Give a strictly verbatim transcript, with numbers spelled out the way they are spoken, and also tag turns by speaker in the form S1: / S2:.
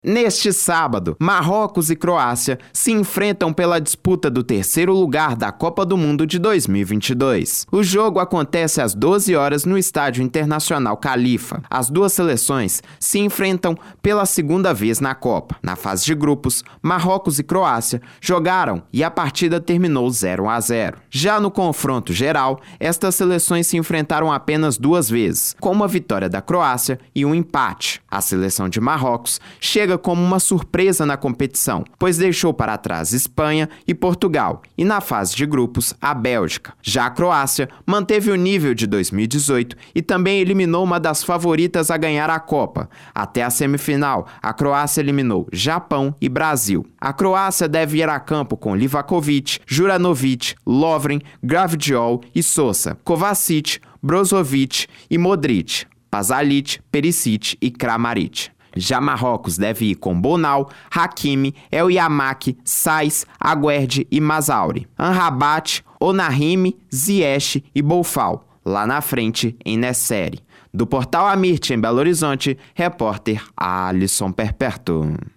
S1: Neste sábado, Marrocos e Croácia se enfrentam pela disputa do terceiro lugar da Copa do Mundo de dois mil e vinte e dois. O jogo acontece às doze horas no Estádio Internacional Khalifa. As duas seleções se enfrentam pela segunda vez na Copa. Na fase de grupos, Marrocos e Croácia jogaram e a partida terminou zero a zero. Já no confronto geral, estas seleções se enfrentaram apenas duas vezes, com uma vitória da Croácia e um empate. A seleção de Marrocos chega como uma surpresa na competição, pois deixou para trás Espanha e Portugal, e na fase de grupos, a Bélgica. Já a Croácia manteve o nível de dois mil e dezoito e também eliminou uma das favoritas a ganhar a Copa. Até a semifinal, a Croácia eliminou Japão e Brasil. A Croácia deve ir a campo com Livakovic, Juranovic, Lovren, Gvardiol e Sosa, Kovacic, Brozovic e Modric, Pasalic, Perisic e Kramaric. Já Marrocos deve ir com Bonal, Hakimi, El Yamak, Saiz, Aguerd e Mazauri, Amrabat, Onahime, Ziyech e Boufal, lá na frente em Nesseri. Do Portal Amirte em Belo Horizonte, repórter Alisson Perperto.